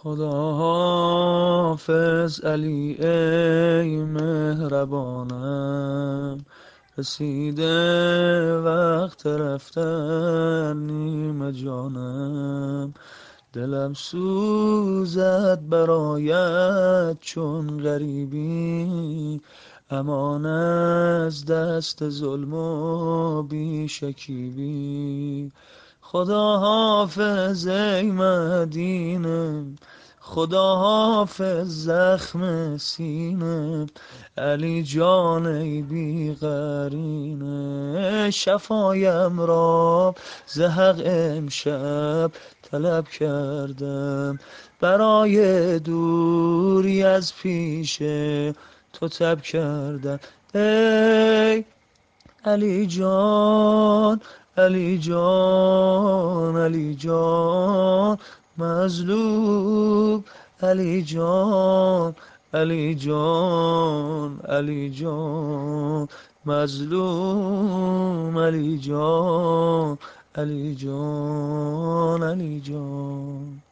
خدا حافظ علی ای مهربانم، رسیده وقت رفتن نیمه جانم. دلم سوزد برایت چون غریبی، امان از دست ظلم و بیشکیبی. خدا حافظ ای مدینه، خدا حافظ زخم سینه، علی جان ای بی قرینه. شفایم را ز حق امشب طلب کردم، برای دوری از پیش تو تب کردم. ای علی جان، علی جان، علی جان مظلوم، علی جان، علی جان، علی جان مظلوم، علی جان، علی جان، علی جان.